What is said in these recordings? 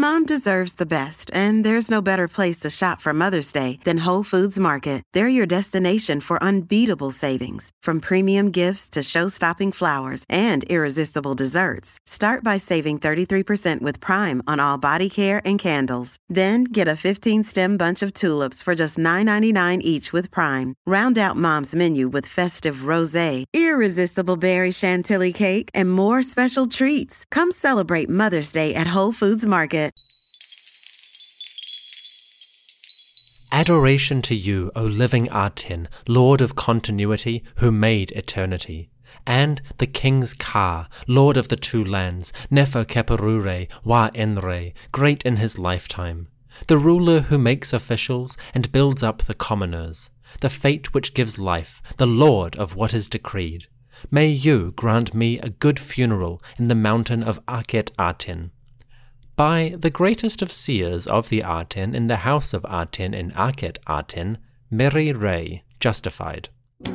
Mom deserves the best, and there's no better place to shop for Mother's Day than Whole Foods Market. They're your destination for unbeatable savings, from premium gifts to show-stopping flowers and irresistible desserts. Start by saving 33% with Prime on all body care and candles. Then get a 15-stem bunch of tulips for just $9.99 each with Prime. Round out Mom's menu with festive rosé, irresistible berry chantilly cake, and more special treats. Come celebrate Mother's Day at Whole Foods Market. Adoration to you, O living Aten, Lord of continuity, who made eternity. And the King's Ka, Lord of the two lands, Nefer-Keperure, Wa-Enre, great in his lifetime. The ruler who makes officials and builds up the commoners. The fate which gives life, the Lord of what is decreed. May you grant me a good funeral in the mountain of Akhet Aten. By the greatest of seers of the Aten in the house of Aten in Akhet Aten, Meri-Re, justified.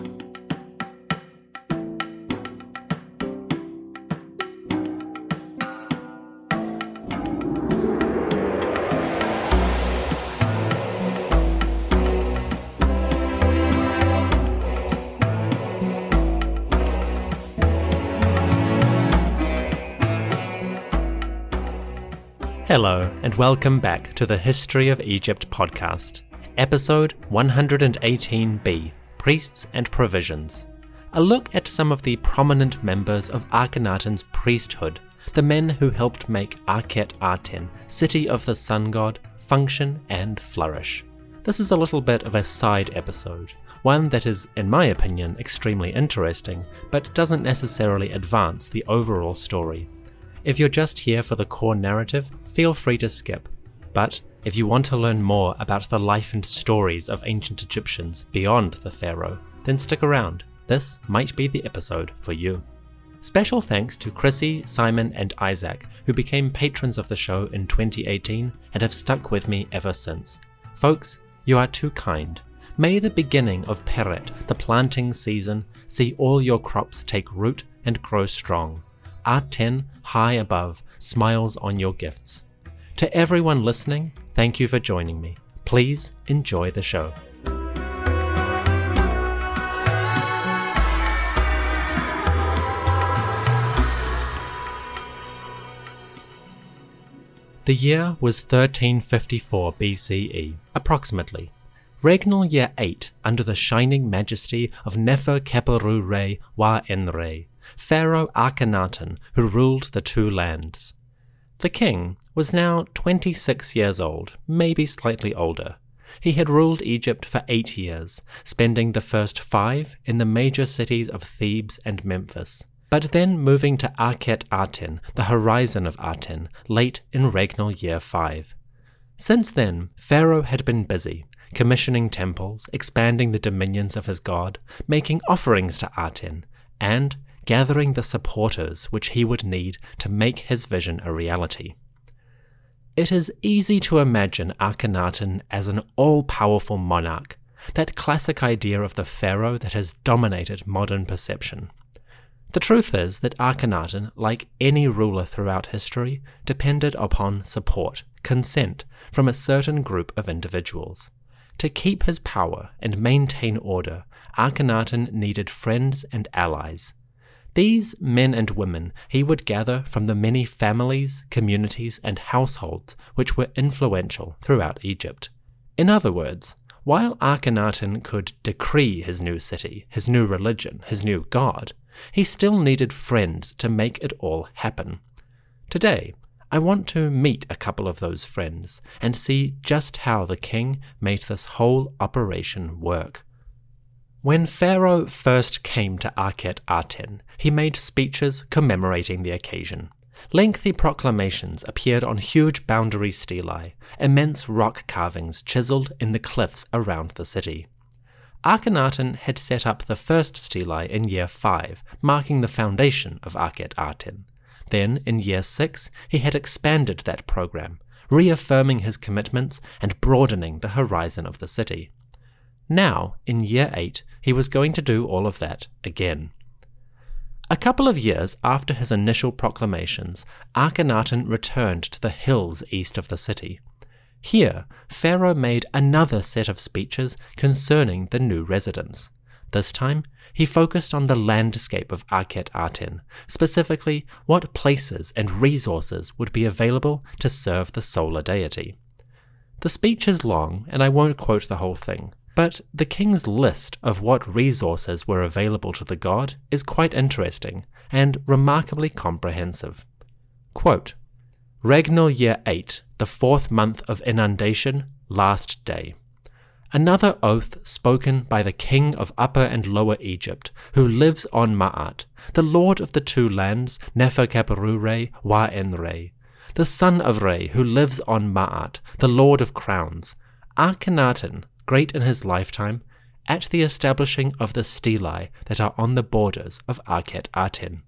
Hello, and welcome back to the History of Egypt podcast, episode 118b, Priests and Provisions. A look at some of the prominent members of Akhenaten's priesthood, the men who helped make Akhet Aten, city of the sun god, function and flourish. This is a little bit of a side episode, one that is, in my opinion, extremely interesting, but doesn't necessarily advance the overall story. If you're just here for the core narrative, feel free to skip. But if you want to learn more about the life and stories of ancient Egyptians beyond the pharaoh, then stick around. This might be the episode for you. Special thanks to Chrissy, Simon, and Isaac, who became patrons of the show in 2018 and have stuck with me ever since. Folks, you are too kind. May the beginning of Peret, the planting season, see all your crops take root and grow strong. Aten, high above, smiles on your gifts. To everyone listening, thank you for joining me. Please enjoy the show. The year was 1354 BCE, approximately. Regnal year 8 under the shining majesty of Nefer-Keperure Wa-Enre, Pharaoh Akhenaten, who ruled the two lands. The king was now 26 years old, maybe slightly older. He had ruled Egypt for 8 years, spending the first 5 in the major cities of Thebes and Memphis, but then moving to Akhet Aten, the horizon of Aten, late in regnal year 5. Since then, Pharaoh had been busy, commissioning temples, expanding the dominions of his god, making offerings to Aten, and gathering the supporters which he would need to make his vision a reality. It is easy to imagine Akhenaten as an all-powerful monarch, that classic idea of the pharaoh that has dominated modern perception. The truth is that Akhenaten, like any ruler throughout history, depended upon support, consent, from a certain group of individuals. To keep his power and maintain order, Akhenaten needed friends and allies. These men and women he would gather from the many families, communities, and households which were influential throughout Egypt. In other words, while Akhenaten could decree his new city, his new religion, his new god, he still needed friends to make it all happen. Today, I want to meet a couple of those friends and see just how the king made this whole operation work. When Pharaoh first came to Akhet Aten, he made speeches commemorating the occasion. Lengthy proclamations appeared on huge boundary stelae, immense rock carvings chiseled in the cliffs around the city. Akhenaten had set up the first stelae in year 5, marking the foundation of Akhet Aten. Then, in year 6, he had expanded that program, reaffirming his commitments and broadening the horizon of the city. Now, in year 8, he was going to do all of that again. A couple of years after his initial proclamations, Akhenaten returned to the hills east of the city. Here, Pharaoh made another set of speeches concerning the new residents. This time, he focused on the landscape of Akhet-Aten, specifically what places and resources would be available to serve the solar deity. The speech is long, and I won't quote the whole thing, but the king's list of what resources were available to the god is quite interesting and remarkably comprehensive. Quote, Regnal year 8, the 4th month of inundation, last day. Another oath spoken by the king of Upper and Lower Egypt, who lives on Ma'at, the lord of the two lands, Nefer-Khepera-Re, Wa-En-Re, the son of Re, who lives on Ma'at, the lord of crowns, Akhenaten, great in his lifetime, at the establishing of the stelae that are on the borders of Akhet-Aten.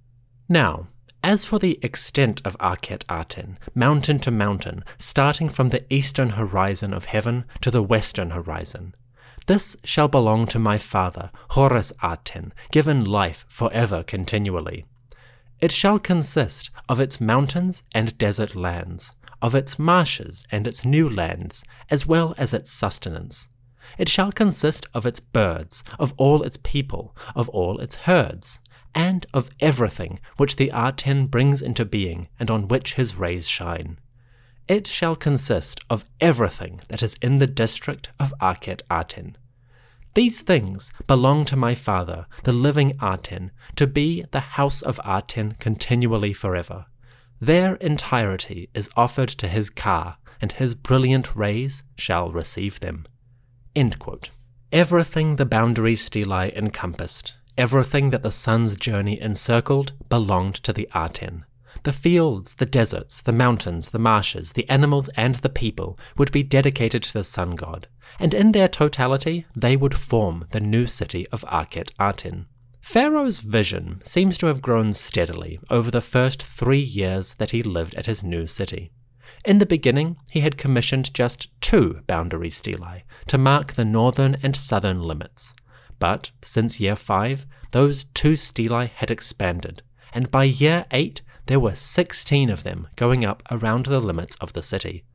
Now, as for the extent of Akhet-Aten, mountain to mountain, starting from the eastern horizon of heaven to the western horizon, this shall belong to my father, Horus-Aten, given life forever continually. It shall consist of its mountains and desert lands, of its marshes and its new lands, as well as its sustenance. It shall consist of its birds, of all its people, of all its herds, and of everything which the Aten brings into being and on which his rays shine. It shall consist of everything that is in the district of Akhet-Aten. These things belong to my father, the living Aten, to be the house of Aten continually forever. Their entirety is offered to his Ka, and his brilliant rays shall receive them. End quote. Everything the boundary stelae encompassed, everything that the sun's journey encircled, belonged to the Aten. The fields, the deserts, the mountains, the marshes, the animals, and the people would be dedicated to the sun god, and in their totality they would form the new city of Akhet-Aten. Pharaoh's vision seems to have grown steadily over the first 3 years that he lived at his new city. In the beginning, he had commissioned just 2 boundary stelae to mark the northern and southern limits. But since year 5, those 2 stelae had expanded, and by year 8, there were 16 of them going up around the limits of the city.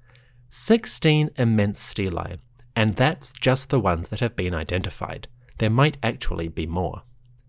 16 immense stelae, and that's just the ones that have been identified. There might actually be more.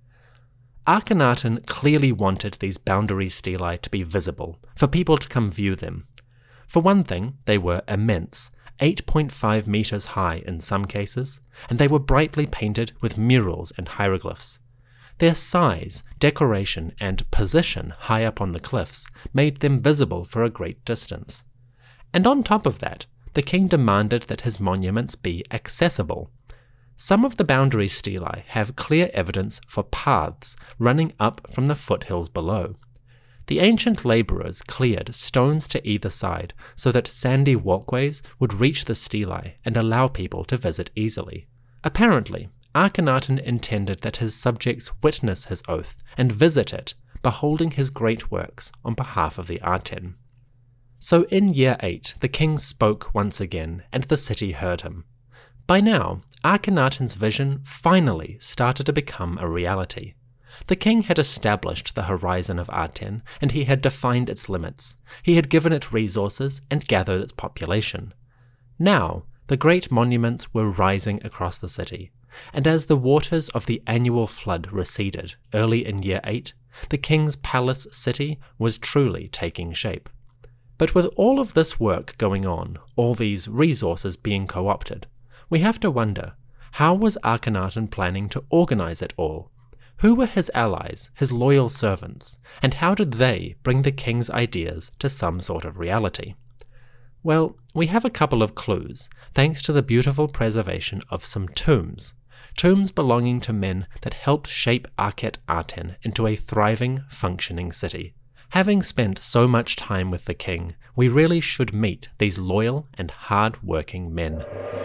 Akhenaten clearly wanted these boundary stelae to be visible, for people to come view them. For one thing, they were immense, 8.5 meters high in some cases, and they were brightly painted with murals and hieroglyphs. Their size, decoration, and position high up on the cliffs made them visible for a great distance. And on top of that, the king demanded that his monuments be accessible. Some of the boundary stelae have clear evidence for paths running up from the foothills below. The ancient labourers cleared stones to either side so that sandy walkways would reach the stelae and allow people to visit easily. Apparently, Akhenaten intended that his subjects witness his oath and visit it, beholding his great works on behalf of the Aten. So in year 8, the king spoke once again, and the city heard him. By now, Akhenaten's vision finally started to become a reality. The king had established the horizon of Aten, and he had defined its limits. He had given it resources and gathered its population. Now, the great monuments were rising across the city, and as the waters of the annual flood receded early in year 8, the king's palace city was truly taking shape. But with all of this work going on, all these resources being co-opted, we have to wonder, how was Akhenaten planning to organize it all? Who were his allies, his loyal servants, and how did they bring the king's ideas to some sort of reality? Well, we have a couple of clues, thanks to the beautiful preservation of some tombs belonging to men that helped shape Akhet-Aten into a thriving, functioning city. Having spent so much time with the king, we really should meet these loyal and hard-working men.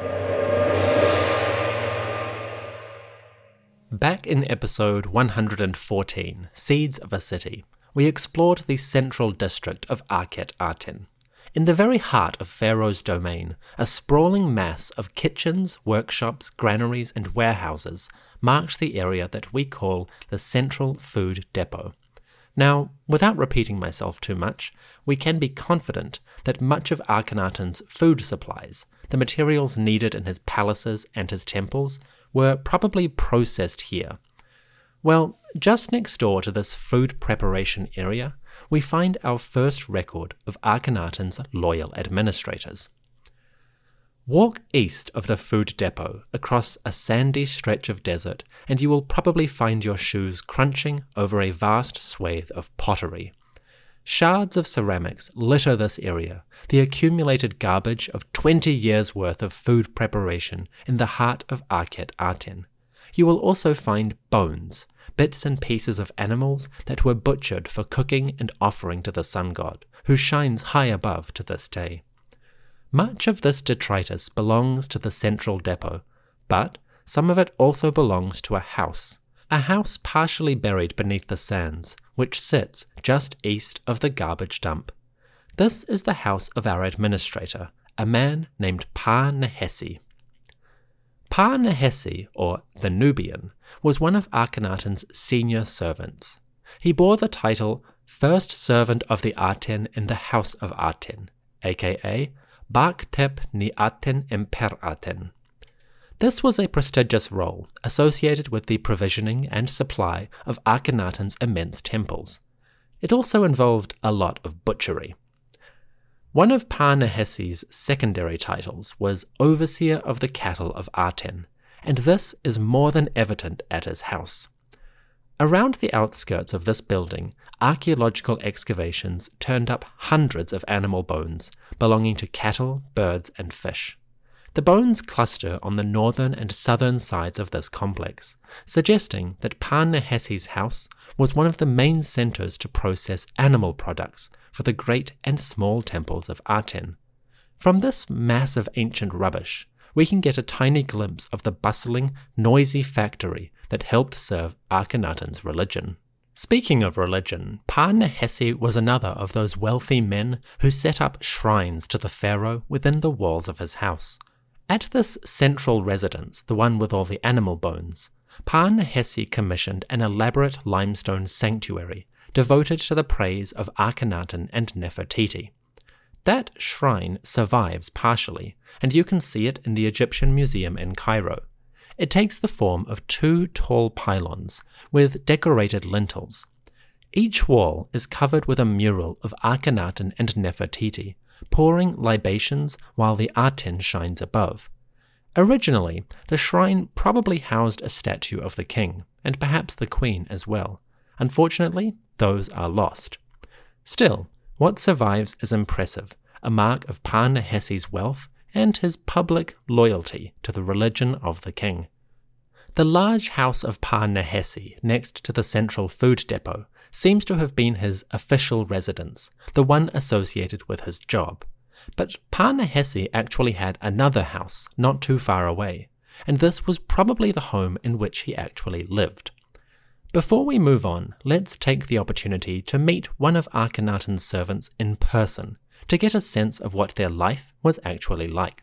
Back in episode 114, Seeds of a City, we explored the central district of Akhet-Aten. In the very heart of Pharaoh's domain, a sprawling mass of kitchens, workshops, granaries, and warehouses marked the area that we call the Central Food Depot. Now, without repeating myself too much, we can be confident that much of Akhenaten's food supplies, the materials needed in his palaces and his temples, were probably processed here. Well, just next door to this food preparation area, we find our first record of Akhenaten's loyal administrators. Walk east of the food depot across a sandy stretch of desert, and you will probably find your shoes crunching over a vast swathe of pottery. Shards of ceramics litter this area, the accumulated garbage of 20 years' worth of food preparation in the heart of Akhet Aten. You will also find bones, bits and pieces of animals that were butchered for cooking and offering to the sun god, who shines high above to this day. Much of this detritus belongs to the central depot, but some of it also belongs to a house partially buried beneath the sands, which sits just east of the garbage dump. This is the house of our administrator, a man named Pa-Nehesi. Pa-Nehesi, or the Nubian, was one of Akhenaten's senior servants. He bore the title First Servant of the Aten in the House of Aten, aka Baktep ni Aten Emper Aten. This was a prestigious role associated with the provisioning and supply of Akhenaten's immense temples. It also involved a lot of butchery. One of Pa-Nehesi's secondary titles was Overseer of the Cattle of Aten, and this is more than evident at his house. Around the outskirts of this building, archaeological excavations turned up hundreds of animal bones belonging to cattle, birds, and fish. The bones cluster on the northern and southern sides of this complex, suggesting that Pa-Nehesi's house was one of the main centers to process animal products for the great and small temples of Aten. From this mass of ancient rubbish, we can get a tiny glimpse of the bustling, noisy factory that helped serve Akhenaten's religion. Speaking of religion, Pa-Nehesi was another of those wealthy men who set up shrines to the pharaoh within the walls of his house. At this central residence, the one with all the animal bones, Pa-Nehesi commissioned an elaborate limestone sanctuary devoted to the praise of Akhenaten and Nefertiti. That shrine survives partially, and you can see it in the Egyptian Museum in Cairo. It takes the form of 2 tall pylons with decorated lintels. Each wall is covered with a mural of Akhenaten and Nefertiti, pouring libations while the Aten shines above. Originally, the shrine probably housed a statue of the king, and perhaps the queen as well. Unfortunately, those are lost. Still, what survives is impressive, a mark of Pa-Nehesi's wealth and his public loyalty to the religion of the king. The large house of Pa-Nehesi next to the central food depot seems to have been his official residence, the one associated with his job. But Pa-Nehesi actually had another house not too far away, and this was probably the home in which he actually lived. Before we move on, let's take the opportunity to meet one of Akhenaten's servants in person to get a sense of what their life was actually like.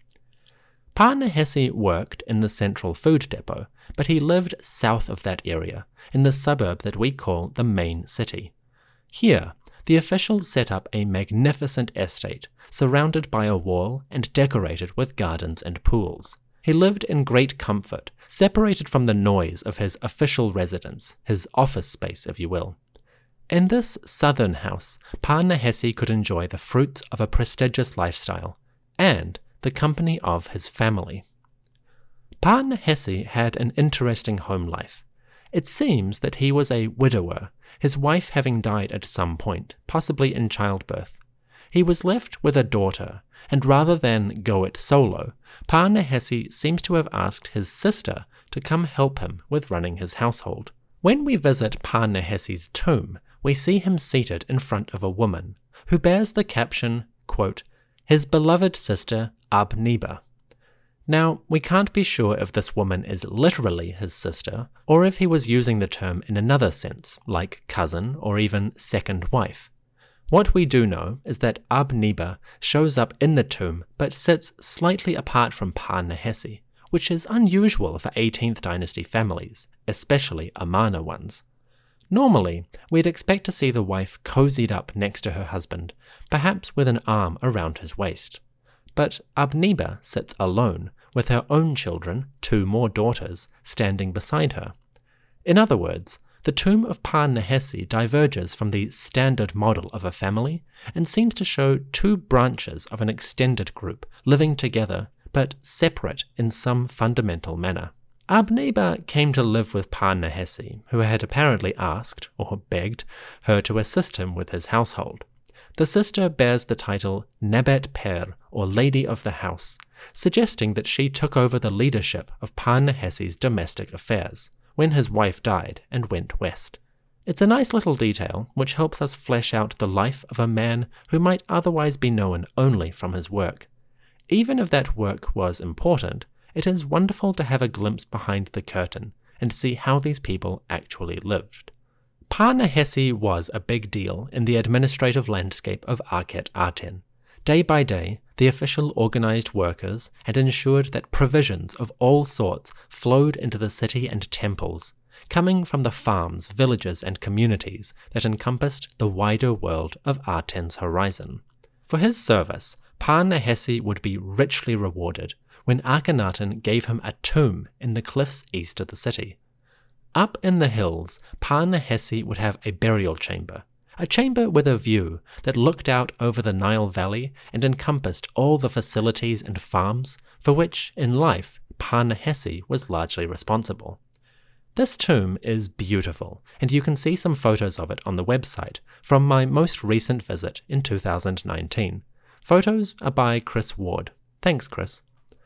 Pa-Nehesi worked in the central food depot, but he lived south of that area, in the suburb that we call the main city. Here, the officials set up a magnificent estate, surrounded by a wall and decorated with gardens and pools. He lived in great comfort, separated from the noise of his official residence, his office space, if you will. In this southern house, Pa-Nehesi could enjoy the fruits of a prestigious lifestyle, and the company of his family. Pa-Nehesi had an interesting home life. It seems that he was a widower, his wife having died at some point, possibly in childbirth. He was left with a daughter, and rather than go it solo, Pa-Nehesi seems to have asked his sister to come help him with running his household. When we visit Pa-Nehesi's tomb, we see him seated in front of a woman, who bears the caption, quote, "His beloved sister Abneba." Now, we can't be sure if this woman is literally his sister, or if he was using the term in another sense, like cousin or even second wife. What we do know is that Ab-Niba shows up in the tomb but sits slightly apart from Pa-Nehesi, which is unusual for 18th dynasty families, especially Amarna ones. Normally, we'd expect to see the wife cozied up next to her husband, perhaps with an arm around his waist. But Ab-Niba sits alone, with her own children, 2 more daughters, standing beside her. In other words, the tomb of Pa-Nehesi diverges from the standard model of a family and seems to show 2 branches of an extended group living together but separate in some fundamental manner. Ab-Niba came to live with Pa-Nehesi, who had apparently asked, or begged, her to assist him with his household. The sister bears the title Nebet Per, or Lady of the House, suggesting that she took over the leadership of Pa-Nehesi's domestic affairs when his wife died and went west. It's a nice little detail which helps us flesh out the life of a man who might otherwise be known only from his work. Even if that work was important, it is wonderful to have a glimpse behind the curtain and see how these people actually lived. Pa-Nehesi was a big deal in the administrative landscape of Akhet Aten. Day by day, the official organized workers had ensured that provisions of all sorts flowed into the city and temples, coming from the farms, villages, and communities that encompassed the wider world of Aten's horizon. For his service, Pa-Nehesi would be richly rewarded when Akhenaten gave him a tomb in the cliffs east of the city. Up in the hills, Pa-Nehesi would have a burial chamber, a chamber with a view that looked out over the Nile Valley and encompassed all the facilities and farms for which, in life, Pa-Nehesi was largely responsible. This tomb is beautiful, and you can see some photos of it on the website from my most recent visit in 2019. Photos are by Chris Ward. Thanks, Chris.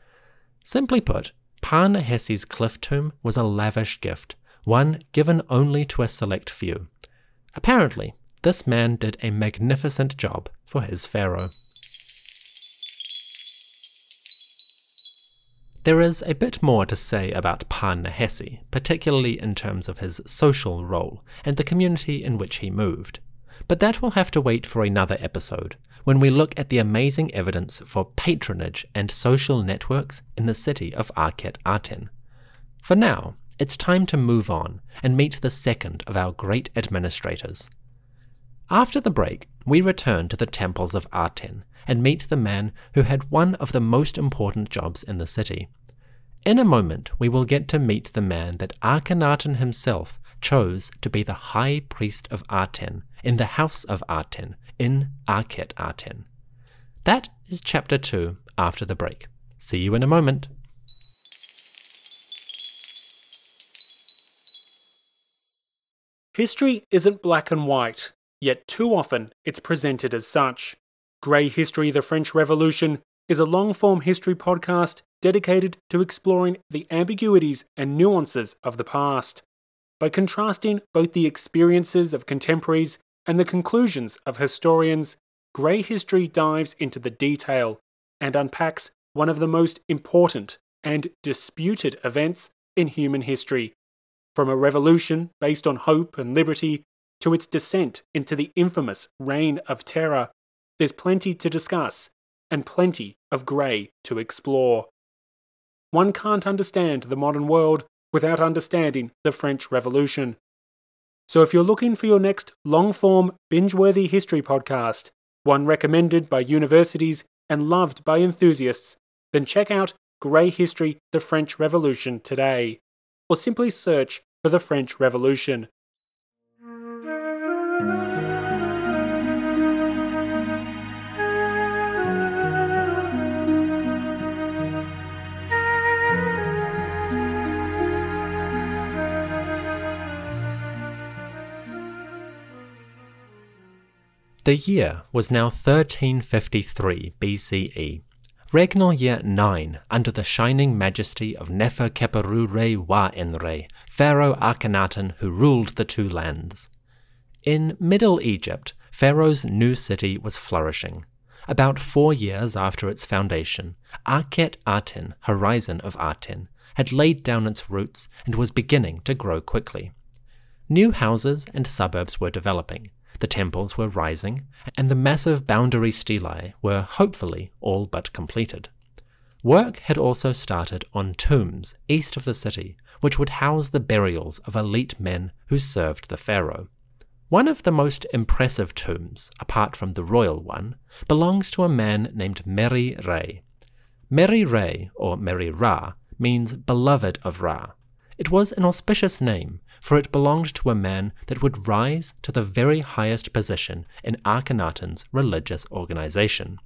Simply put, Pa-Nehesi's cliff tomb was a lavish gift, one given only to a select few. Apparently, this man did a magnificent job for his pharaoh. There is a bit more to say about Pa-Nehesi, particularly in terms of his social role and the community in which he moved. But that will have to wait for another episode, when we look at the amazing evidence for patronage and social networks in the city of Akhet Aten. For now, it's time to move on and meet the second of our great administrators. After the break, we return to the temples of Aten and meet the man who had one of the most important jobs in the city. In a moment, we will get to meet the man that Akhenaten himself chose to be the high priest of Aten in the house of Aten in Akhet Aten. That is chapter 2 after the break. See you in a moment. History isn't black and white, yet too often it's presented as such. Grey History: The French Revolution is a long-form history podcast dedicated to exploring the ambiguities and nuances of the past. By contrasting both the experiences of contemporaries and the conclusions of historians, Grey History dives into the detail and unpacks one of the most important and disputed events in human history. From a revolution based on hope and liberty to its descent into the infamous Reign of Terror, there's plenty to discuss and plenty of grey to explore. One can't understand the modern world without understanding the French Revolution. So if you're looking for your next long-form, binge-worthy history podcast, one recommended by universities and loved by enthusiasts, then check out Grey History: The French Revolution today, or simply search for the French Revolution. The year was now 1353 BCE, regnal year 9 under the shining majesty of Nefer-Keperu-Re-Wa-En-Re, Pharaoh Akhenaten who ruled the two lands. In Middle Egypt, Pharaoh's new city was flourishing. About 4 years after its foundation, Akhet Aten, horizon of Aten, had laid down its roots and was beginning to grow quickly. New houses and suburbs were developing, the temples were rising, and the massive boundary stelae were hopefully all but completed. Work had also started on tombs east of the city, which would house the burials of elite men who served the pharaoh. One of the most impressive tombs, apart from the royal one, belongs to a man named Meri Re. Meri Re, or Meri Ra, means beloved of Ra. It was an auspicious name, for it belonged to a man that would rise to the very highest position in Akhenaten's religious organization.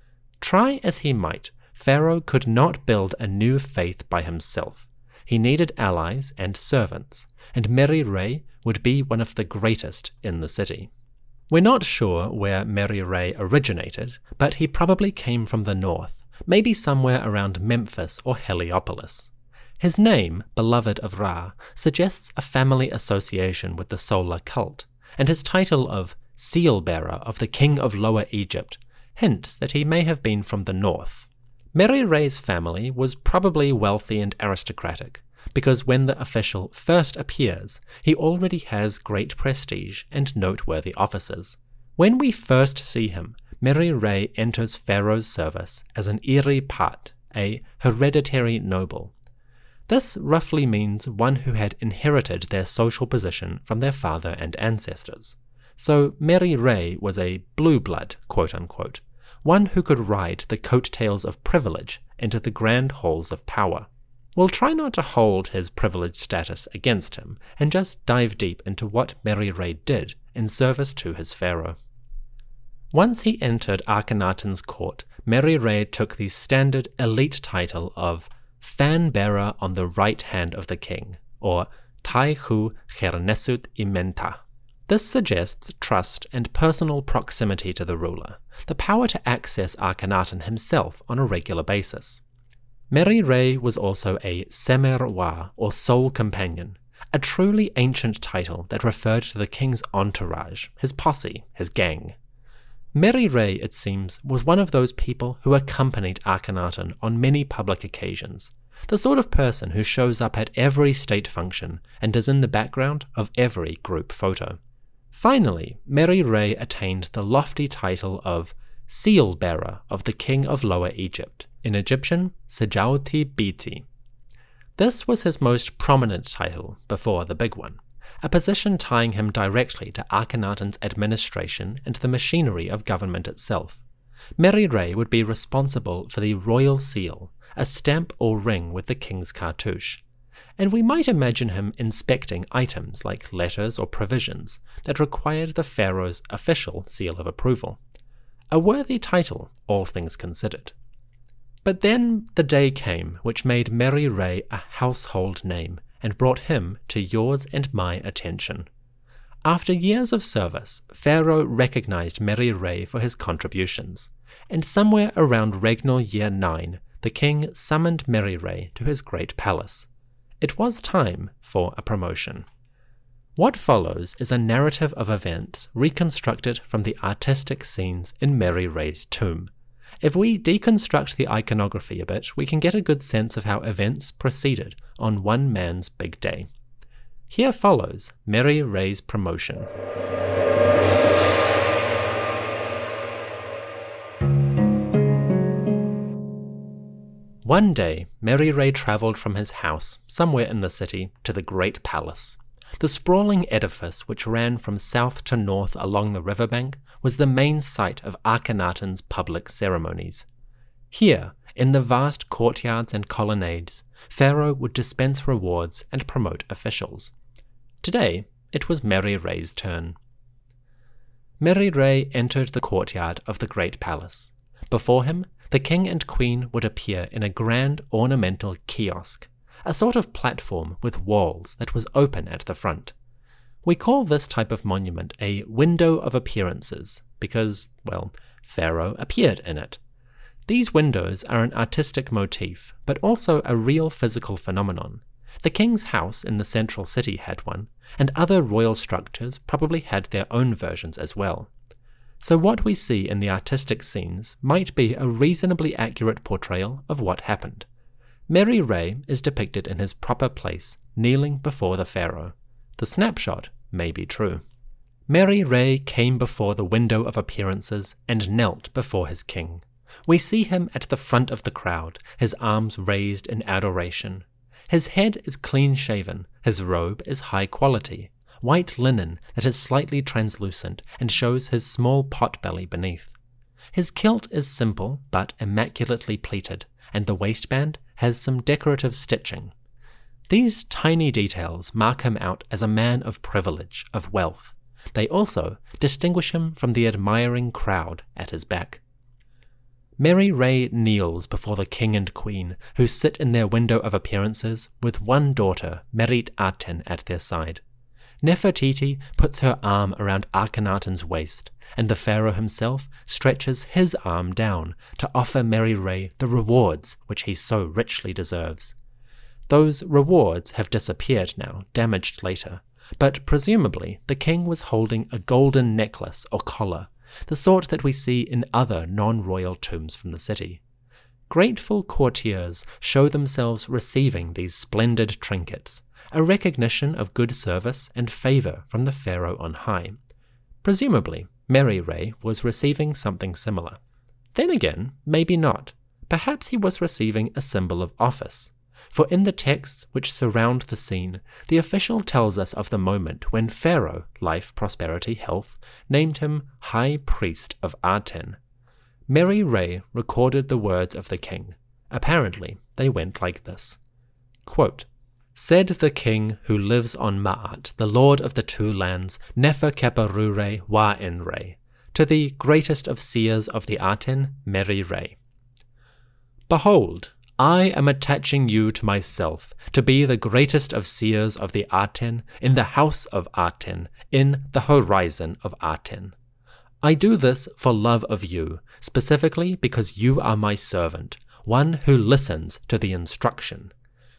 Try as he might, Pharaoh could not build a new faith by himself. He needed allies and servants, and Meri Re would be one of the greatest in the city. We're not sure where Meri Re originated, but he probably came from the north, maybe somewhere around Memphis or Heliopolis. His name, Beloved of Ra, suggests a family association with the solar cult, and his title of Seal-bearer of the King of Lower Egypt hints that he may have been from the north. Meri Re's family was probably wealthy and aristocratic, because when the official first appears, he already has great prestige and noteworthy offices. When we first see him, Meri Re enters Pharaoh's service as an Iri Pat, a hereditary noble. This roughly means one who had inherited their social position from their father and ancestors. So Meri Re was a blue blood, quote-unquote, one who could ride the coattails of privilege into the grand halls of power. We'll try not to hold his privileged status against him, and just dive deep into what Meri Re did in service to his pharaoh. Once he entered Akhenaten's court, Meri Re took the standard elite title of Fan-bearer on the right hand of the king, or Taihu Hernesut Imenta. This suggests trust and personal proximity to the ruler, the power to access Akhenaten himself on a regular basis. Meri Re was also a Semer Wa, or sole companion, a truly ancient title that referred to the king's entourage, his posse, his gang. Meri Re, it seems, was one of those people who accompanied Akhenaten on many public occasions, the sort of person who shows up at every state function and is in the background of every group photo. Finally, Meri Re attained the lofty title of Seal-bearer of the King of Lower Egypt, in Egyptian, Sejauti Biti. This was his most prominent title before the big one, a position tying him directly to Akhenaten's administration and the machinery of government itself. Meri Re would be responsible for the royal seal, a stamp or ring with the king's cartouche, and we might imagine him inspecting items like letters or provisions that required the pharaoh's official seal of approval. A worthy title, all things considered. But then the day came which made Meri Re a household name and brought him to yours and my attention. After years of service, Pharaoh recognized Meri Re for his contributions, and somewhere around regnal year 9, the king summoned Meri Re to his great palace. It was time for a promotion. What follows is a narrative of events reconstructed from the artistic scenes in Meri Re's tomb. If we deconstruct the iconography a bit, we can get a good sense of how events proceeded on one man's big day. Here follows Meri Re's promotion. One day, Meri Re travelled from his house, somewhere in the city, to the Great Palace. The sprawling edifice, which ran from south to north along the riverbank, was the main site of Akhenaten's public ceremonies. Here, in the vast courtyards and colonnades, Pharaoh would dispense rewards and promote officials. Today, it was Meri Re's turn. Meri Re entered the courtyard of the Great Palace. Before him, the king and queen would appear in a grand ornamental kiosk, a sort of platform with walls that was open at the front. We call this type of monument a window of appearances because, well, Pharaoh appeared in it. These windows are an artistic motif, but also a real physical phenomenon. The king's house in the central city had one, and other royal structures probably had their own versions as well. So what we see in the artistic scenes might be a reasonably accurate portrayal of what happened. Meri Re is depicted in his proper place, kneeling before the pharaoh. The snapshot may be true. Mary Ray came before the window of appearances and knelt before his king. We see him at the front of the crowd, his arms raised in adoration. His head is clean-shaven, his robe is high quality, white linen that is slightly translucent and shows his small pot-belly beneath. His kilt is simple but immaculately pleated, and the waistband has some decorative stitching. These tiny details mark him out as a man of privilege, of wealth. They also distinguish him from the admiring crowd at his back. Mary Ray kneels before the king and queen, who sit in their window of appearances with one daughter, Merit Aten, at their side. Nefertiti puts her arm around Akhenaten's waist, and the pharaoh himself stretches his arm down to offer Mary Ray the rewards which he so richly deserves. Those rewards have disappeared now, damaged later, but presumably the king was holding a golden necklace or collar, the sort that we see in other non-royal tombs from the city. Grateful courtiers show themselves receiving these splendid trinkets, a recognition of good service and favor from the pharaoh on high. Presumably, Mary Ray was receiving something similar. Then again, maybe not. Perhaps he was receiving a symbol of office. For in the texts which surround the scene, the official tells us of the moment when Pharaoh, life, prosperity, health, named him High Priest of Aten. Mary Ray recorded the words of the king. Apparently, they went like this. Quote, "Said the king who lives on Ma'at, the lord of the two lands, Nefer-Keperure Wa-En-Re, to the greatest of seers of the Aten, Mary Ray. Behold, I am attaching you to myself, to be the greatest of seers of the Aten, in the house of Aten, in the horizon of Aten. I do this for love of you, specifically because you are my servant, one who listens to the instruction.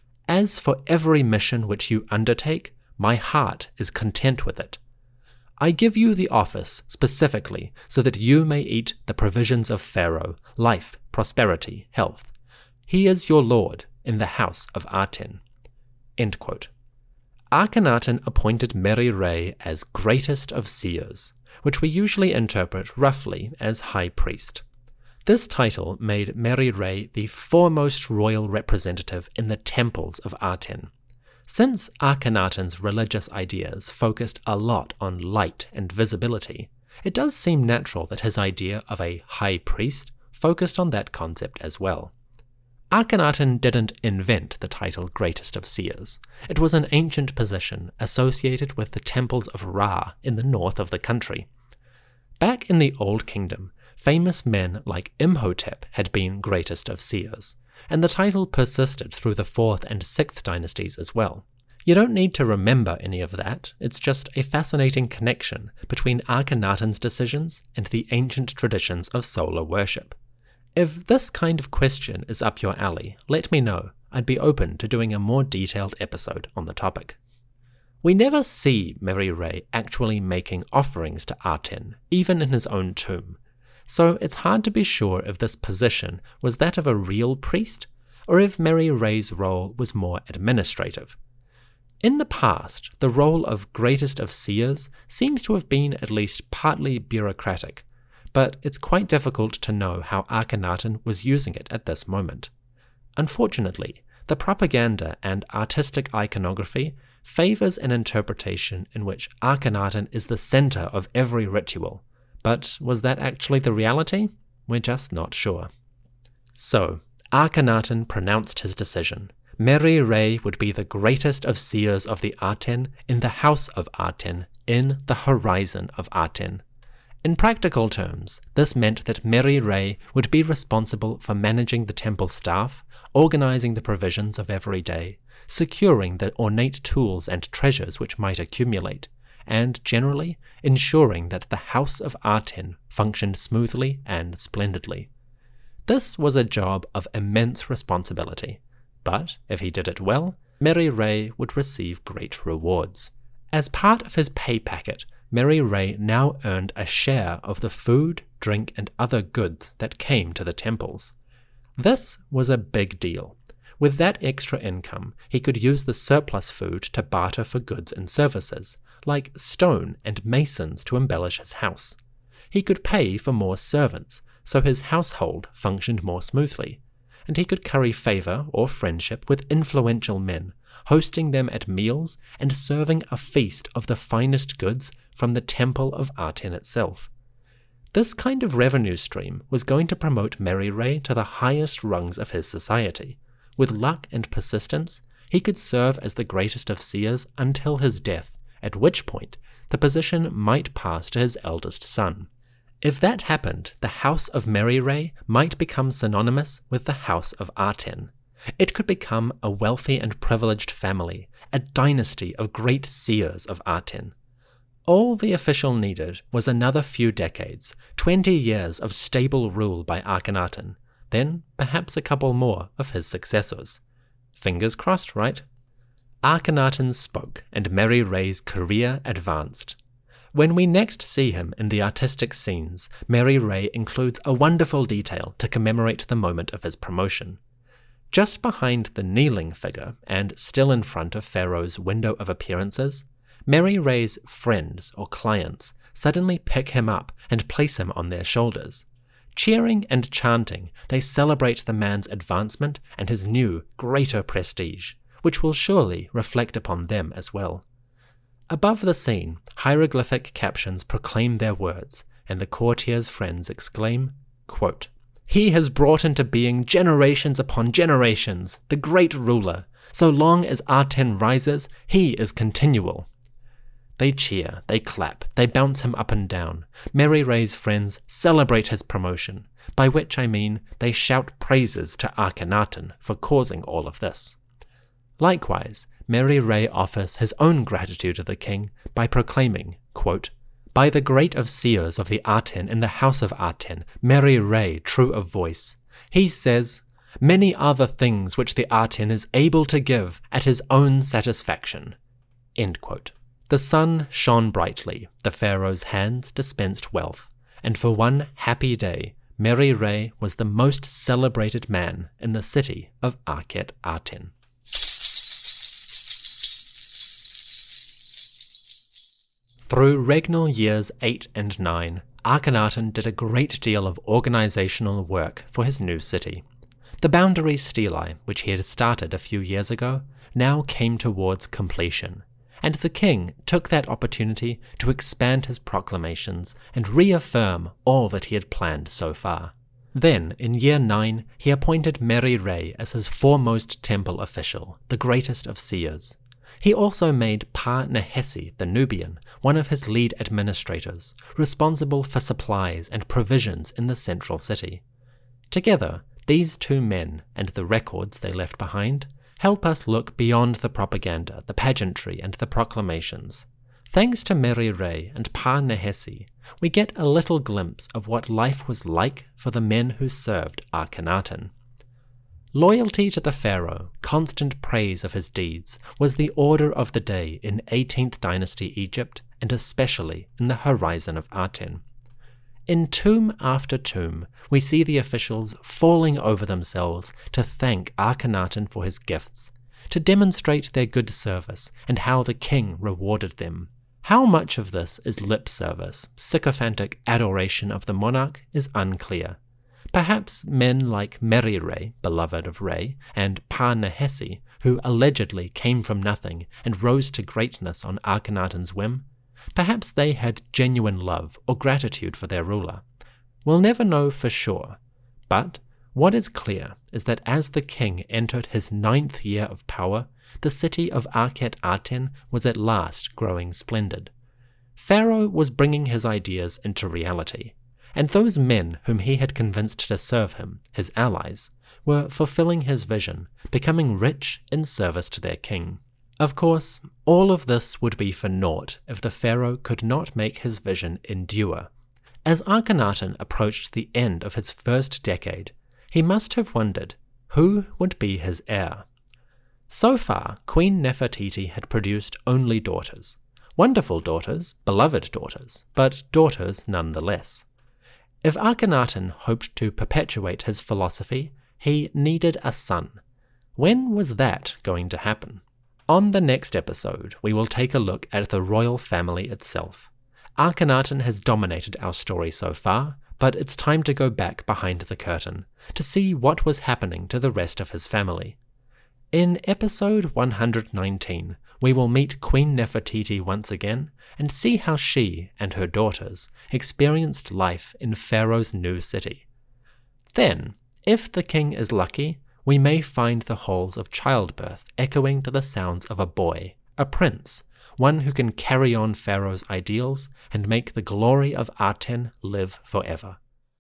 As for every mission which you undertake, my heart is content with it. I give you the office specifically so that you may eat the provisions of Pharaoh, life, prosperity, health. He is your lord in the house of Aten." End quote. Akhenaten appointed Mary Ray as greatest of seers, which we usually interpret roughly as high priest. This title made Mary Ray the foremost royal representative in the temples of Aten. Since Akhenaten's religious ideas focused a lot on light and visibility, it does seem natural that his idea of a high priest focused on that concept as well. Akhenaten didn't invent the title Greatest of Seers. It was an ancient position associated with the temples of Ra in the north of the country. Back in the Old Kingdom, famous men like Imhotep had been Greatest of Seers, and the title persisted through the 4th and 6th dynasties as well. You don't need to remember any of that, it's just a fascinating connection between Akhenaten's decisions and the ancient traditions of solar worship. If this kind of question is up your alley, let me know. I'd be open to doing a more detailed episode on the topic. We never see Mary Ray actually making offerings to Aten, even in his own tomb, so it's hard to be sure if this position was that of a real priest, or if Mary Ray's role was more administrative. In the past, the role of Greatest of Seers seems to have been at least partly bureaucratic, but it's quite difficult to know how Akhenaten was using it at this moment. Unfortunately, the propaganda and artistic iconography favors an interpretation in which Akhenaten is the center of every ritual. But was that actually the reality? We're just not sure. So, Akhenaten pronounced his decision. Mary Ray would be the greatest of seers of the Aten in the house of Aten, in the horizon of Aten. In practical terms, this meant that Mary Ray would be responsible for managing the temple staff, organizing the provisions of every day, securing the ornate tools and treasures which might accumulate, and generally ensuring that the house of Aten functioned smoothly and splendidly. This was a job of immense responsibility, but if he did it well, Mary Ray would receive great rewards. As part of his pay packet, Mary Ray now earned a share of the food, drink, and other goods that came to the temples. This was a big deal. With that extra income, he could use the surplus food to barter for goods and services, like stone and masons to embellish his house. He could pay for more servants, so his household functioned more smoothly, and he could curry favor or friendship with influential men, hosting them at meals and serving a feast of the finest goods from the temple of Aten itself. This kind of revenue stream was going to promote Mery-Ray to the highest rungs of his society. With luck and persistence, he could serve as the greatest of seers until his death, at which point the position might pass to his eldest son. If that happened, the House of Mery-Ray might become synonymous with the House of Aten. It could become a wealthy and privileged family, a dynasty of great seers of Aten. All the official needed was another few decades, 20 years of stable rule by Akhenaten, then perhaps a couple more of his successors. Fingers crossed, right? Akhenaten spoke, and Mery-Ray's career advanced. When we next see him in the artistic scenes, Mery-Ray includes a wonderful detail to commemorate the moment of his promotion. Just behind the kneeling figure, and still in front of Pharaoh's window of appearances, Mery-Ray's friends or clients suddenly pick him up and place him on their shoulders. Cheering and chanting, they celebrate the man's advancement and his new, greater prestige, which will surely reflect upon them as well. Above the scene, hieroglyphic captions proclaim their words, and the courtiers' friends exclaim, quote, "He has brought into being generations upon generations, the great ruler. So long as Aten rises, he is continual." They cheer, they clap, they bounce him up and down. Mery-Ray's friends celebrate his promotion, by which I mean they shout praises to Akhenaten for causing all of this. Likewise, Mery-Ray offers his own gratitude to the king by proclaiming, quote, "By the great of seers of the Aten in the house of Aten, Mery-Ray, true of voice, he says, 'Many are the things which the Aten is able to give at his own satisfaction.'" End quote. The sun shone brightly, the pharaoh's hands dispensed wealth, and for one happy day, Mery-Ray was the most celebrated man in the city of Akhet Aten. Through regnal years 8 and 9, Akhenaten did a great deal of organizational work for his new city. The boundary stelae, which he had started a few years ago, now came towards completion, and the king took that opportunity to expand his proclamations and reaffirm all that he had planned so far. Then, in year 9, he appointed Mery-Ray as his foremost temple official, the greatest of seers. He also made Pa-Nehesi the Nubian one of his lead administrators, responsible for supplies and provisions in the central city. Together, these two men and the records they left behind help us look beyond the propaganda, the pageantry, and the proclamations. Thanks to Mery-Ray and Pa-Nehesi, we get a little glimpse of what life was like for the men who served Akhenaten. Loyalty to the pharaoh, constant praise of his deeds, was the order of the day in 18th dynasty Egypt, and especially in the horizon of Aten. In tomb after tomb, we see the officials falling over themselves to thank Akhenaten for his gifts, to demonstrate their good service and how the king rewarded them. How much of this is lip service, sycophantic adoration of the monarch, is unclear. Perhaps men like Mery-Ray, beloved of Ray, and Pa-Nehesi, who allegedly came from nothing and rose to greatness on Akhenaten's whim, perhaps they had genuine love or gratitude for their ruler. We'll never know for sure, but what is clear is that as the king entered his 9th year of power, the city of Akhet Aten was at last growing splendid. Pharaoh was bringing his ideas into reality, and those men whom he had convinced to serve him, his allies, were fulfilling his vision, becoming rich in service to their king. Of course, all of this would be for naught if the pharaoh could not make his vision endure. As Akhenaten approached the end of his first decade, he must have wondered who would be his heir. So far, Queen Nefertiti had produced only daughters. Wonderful daughters, beloved daughters, but daughters nonetheless. If Akhenaten hoped to perpetuate his philosophy, he needed a son. When was that going to happen? On the next episode, we will take a look at the royal family itself. Akhenaten has dominated our story so far, but it's time to go back behind the curtain to see what was happening to the rest of his family. In episode 119, we will meet Queen Nefertiti once again and see how she and her daughters experienced life in Pharaoh's new city. Then, if the king is lucky, we may find the halls of childbirth echoing to the sounds of a boy, a prince, one who can carry on Pharaoh's ideals and make the glory of Aten live forever.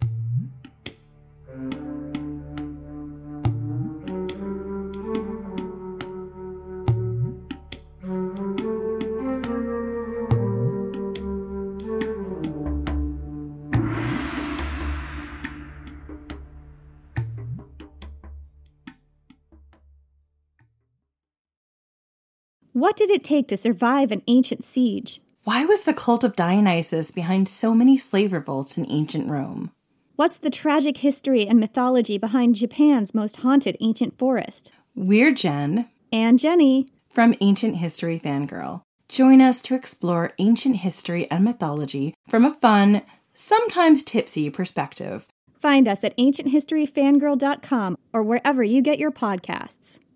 What did it take to survive an ancient siege? Why was the cult of Dionysus behind so many slave revolts in ancient Rome? What's the tragic history and mythology behind Japan's most haunted ancient forest? We're Jen. And Jenny. From Ancient History Fangirl. Join us to explore ancient history and mythology from a fun, sometimes tipsy perspective. Find us at ancienthistoryfangirl.com or wherever you get your podcasts.